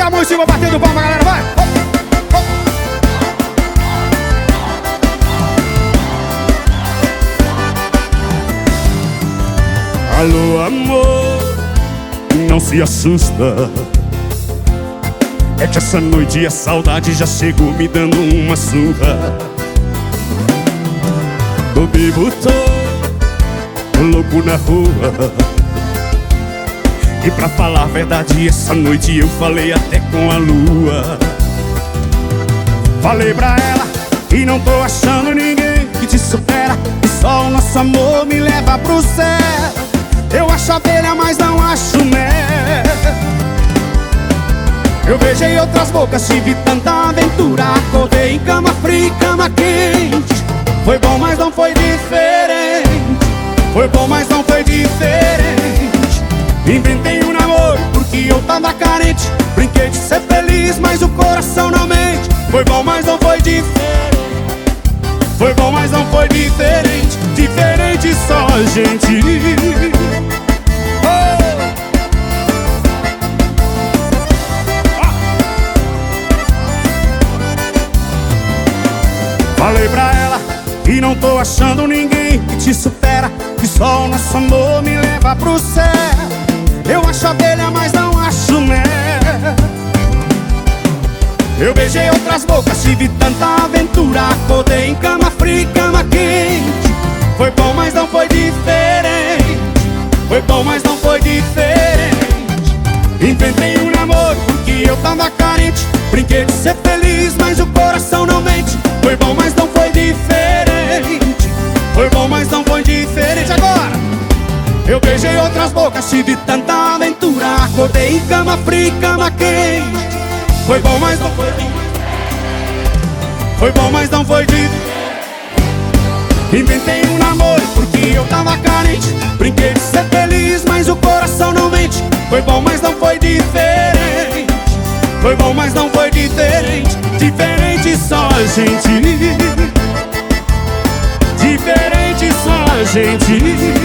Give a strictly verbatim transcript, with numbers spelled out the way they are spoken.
a mão em cima, batendo palma, galera, vai! Alô, amor, não se assusta. É que essa noite a saudade já chegou me dando uma surra. Tô vivo, tô louco na rua. E pra falar a verdade, essa noite eu falei até com a lua. Falei pra ela que não tô achando ninguém que te supera, que só o nosso amor me leva pro céu. Eu acho abelha, mas não acho mel. Eu beijei outras bocas, tive tanta aventura. Acordei em cama fria e cama quente. Foi bom, mas não foi diferente. Foi bom, mas não foi diferente. Inventei um namoro porque eu tava carente. Brinquei de ser feliz, mas o coração não mente. Foi bom, mas não foi diferente. Foi bom, mas não foi diferente. Diferente só a gente. Falei pra ela que não tô achando ninguém que te supera, que só o nosso amor me leva pro céu. Eu acho abelha, mas não acho mel. Eu beijei outras bocas, tive tanta aventura. Acordei em cama fria e cama quente. Foi bom, mas não foi diferente. Foi bom, mas não foi diferente. Inventei um namoro porque eu tava carente. Brinquei de ser feliz, mas o coração não mente. Foi bom, mas não foi diferente. Foi bom, mas não foi diferente. Agora! Eu beijei outras bocas, tive tanta aventura. Acordei em cama fria e cama quente. Foi bom, mas não foi diferente. Foi bom, mas não foi diferente. Inventei um namoro porque eu tava carente. Brinquei de ser feliz, mas o coração não mente. Foi bom, mas não foi diferente. Foi bom, mas não foi diferente. Diferente só a gente. Diferente só a gente.